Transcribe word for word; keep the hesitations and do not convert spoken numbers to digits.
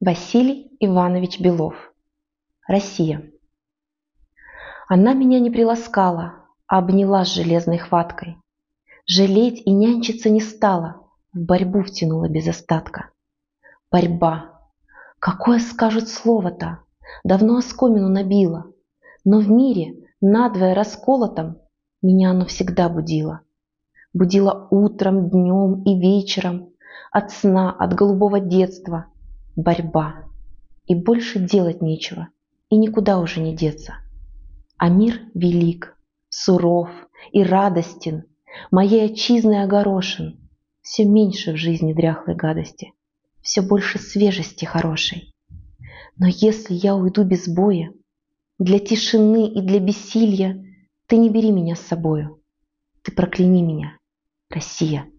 Василий Иванович Белов. Россия. Она меня не приласкала, а обняла с железной хваткой. Жалеть и нянчиться не стала, в борьбу втянула без остатка. Борьба. Какое скажут слово-то? Давно оскомину набило, но в мире, надвое расколотом, меня оно всегда будило. Будило утром, днем и вечером, от сна, от голубого детства. Борьба. И больше делать нечего, и никуда уже не деться. А мир велик, суров и радостен, моей отчизной огорошен. Все меньше в жизни дряхлой гадости, все больше свежести хорошей. Но если я уйду без боя, для тишины и для бессилья, ты не бери меня с собою. Ты прокляни меня, Россия.